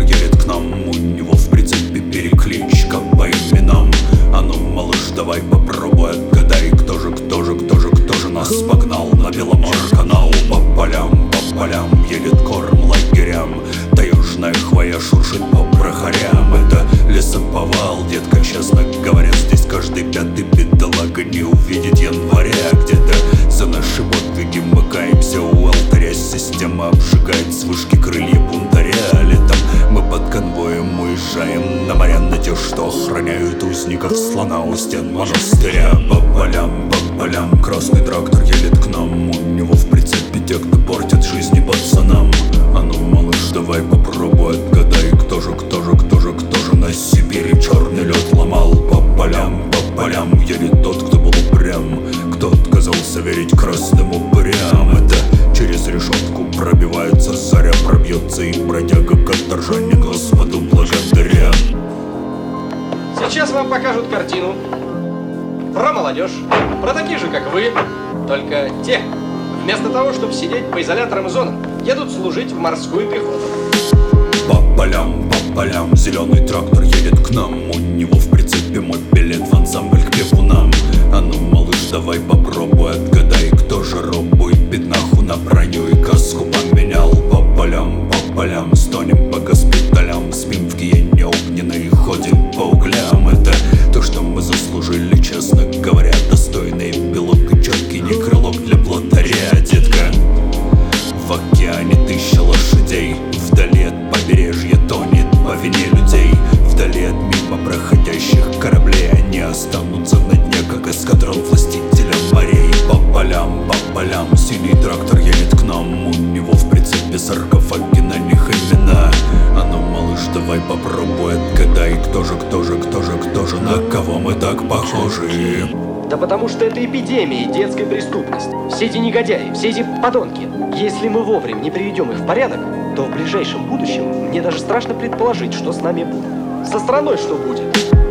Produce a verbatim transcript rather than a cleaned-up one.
едет к нам, у него в прицепе перекличка по именам. А ну, малыш, давай попробуй отгадай, кто же, кто же, кто же, кто же нас погнал на Беломор-канал. По полям, по полям едет корм лагерям, таежная хвоя шуршит по прохорям. Это лесоповал, детка, честно говоря, здесь каждый пятый бедолага не увидит января. Где-то за наши подвиги мы каемся у алтаря, система обжигает с вышки крылья бунтаря. Летом мы под конвоем уезжаем на моря, на те, что охраняют узников слона у стен монастыря. По полям, по полям красный трактор едет к нам, у него в прицепе те, кто портит жизни пацанам. А ну, малыш, давай попробуй отгадай, кто же, кто же, кто же, кто же на Сибири черный лед ломал. По полям, по полям едет тот, кто был упрям, кто отказался верить красным упырям. Это через решетку пробивается заря, пробьется и бродяга каторжане Господу благодаря. Сейчас вам покажут картину про молодежь, про таких же, как вы, только те, вместо того, чтобы сидеть по изоляторам и зонам, едут служить в морскую пехоту. По полям, по полям зеленый трактор едет к нам, у него в прицепе мой билет в ансамбль к певунам. А ну, малыш, давай попробуй отгадай, кто же робу и пятнаху на броню и каску поменял. По полям, по полям стонем по госпиталям, спим в гиене огненной и ходим по углям. Это то, что мы заслужили, честно говоря, достойный белок и четкий не крылок для плотаря. Детка, в океане тысяча лошадей, вдали от побережья тонет по вине людей. Вдали от мимо проходящих кораблей они останутся на дне, как эскадрон властителя морей. По полям, по полям синий трактор едет к нам, у него в прицепе саркофаги, на них имена. А ну, малыш, давай попробуй отгадай, кто же, кто же, кто же, кто же, на кого мы так похожи. Да потому что это эпидемия детской преступности. Все эти негодяи, все эти подонки. Если мы вовремя не приведем их в порядок, то в ближайшем будущем мне даже страшно предположить, что с нами будет. Со страной что будет.